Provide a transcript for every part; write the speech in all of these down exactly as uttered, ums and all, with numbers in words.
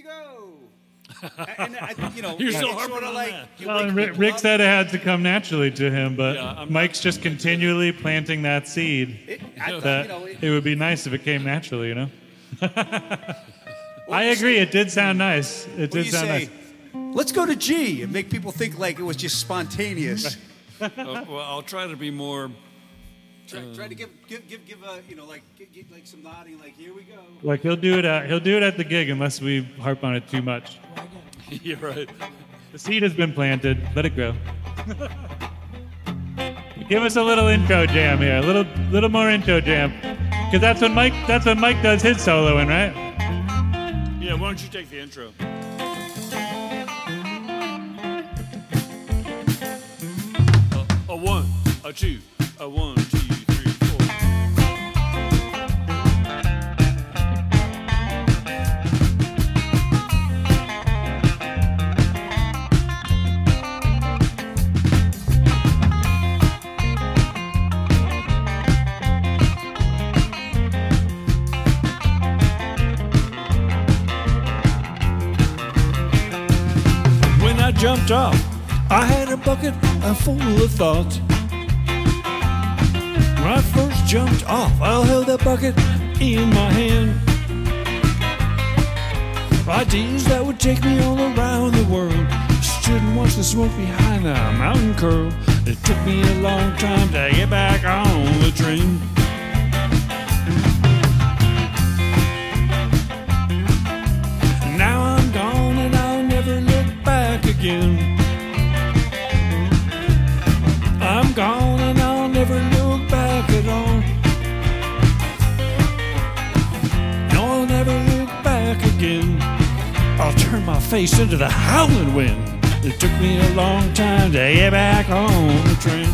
we go. And I think, you know, You're so it's harping sort of on like that. you Well, wake and Rick, people Rick up. said it had to come naturally to him, but Yeah, I'm Mike's not- just continually planting that seed. It, I thought, That you know, it, it would be nice if it came naturally, you know. what I do you agree. say? It did sound nice. It What do did you sound say? nice. Let's go to G and make people think like it was just spontaneous. Uh, well, I'll try to be more. Try, try to give give give give a you know like give, give like some nodding like here we go. Like he'll do it. At, he'll do it at the gig unless we harp on it too much. You're right. The seed has been planted. Let it grow. Give us a little intro jam here. A little little more intro jam, because that's when Mike that's when Mike does his soloing, right? Yeah, why don't you take the intro? A, a one, a two, a one, two, three, four. When I jumped off, I had a bucket uh, full of thoughts. When I first jumped off, I held that bucket in my hand. Ideas that would take me all around the world. Stood and watched the smoke behind the mountain curl. It took me a long time to get back on the train. Now I'm gone and I'll never look back again. I'm gone and I'll never look back at all. No, I'll never look back again. I'll turn my face into the howling wind. It took me a long time to get back on the train.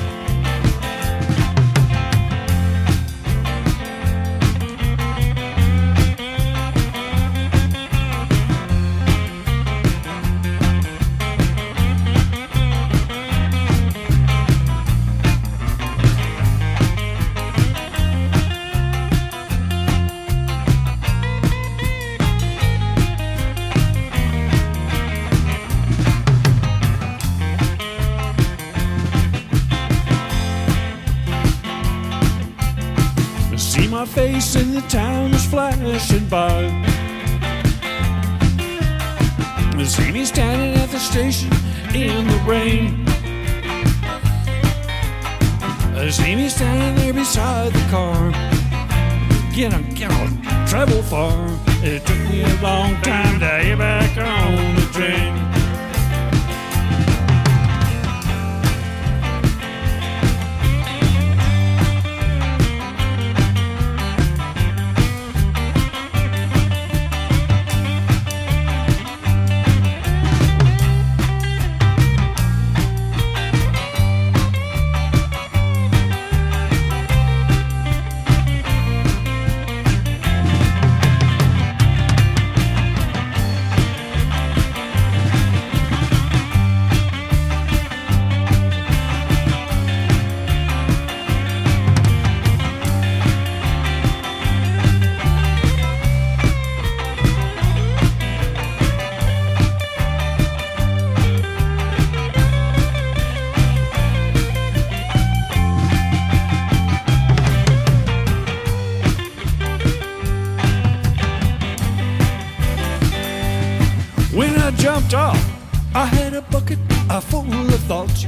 See my face in the town is flashing by. See me standing at the station in the rain. See me standing there beside the car. Get on, get on, travel far. It took me a long time to get back on the train. When I jumped off, I had a bucket uh, full of thoughts.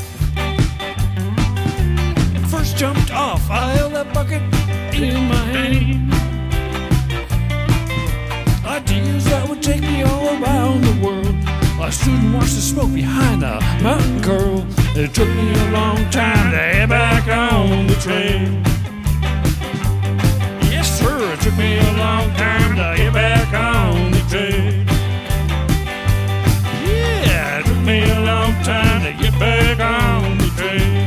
First jumped off, I held that bucket in my hand. Ideas that would take me all around the world. I stood and watched the smoke behind the mountain curl. It took me a long time to get back on the train. Yes, sir, it took me a long time to get back on the train. Yeah, it took me a long time to get back on the train.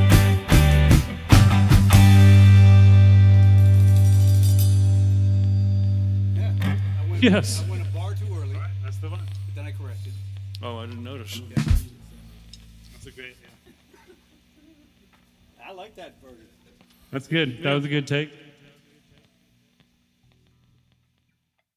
Yeah. I went, Yes. I went a bar too early, That's the one. but then I corrected. Oh, I didn't notice. That's a great. Yeah. I like that version. That's good. That was a good take.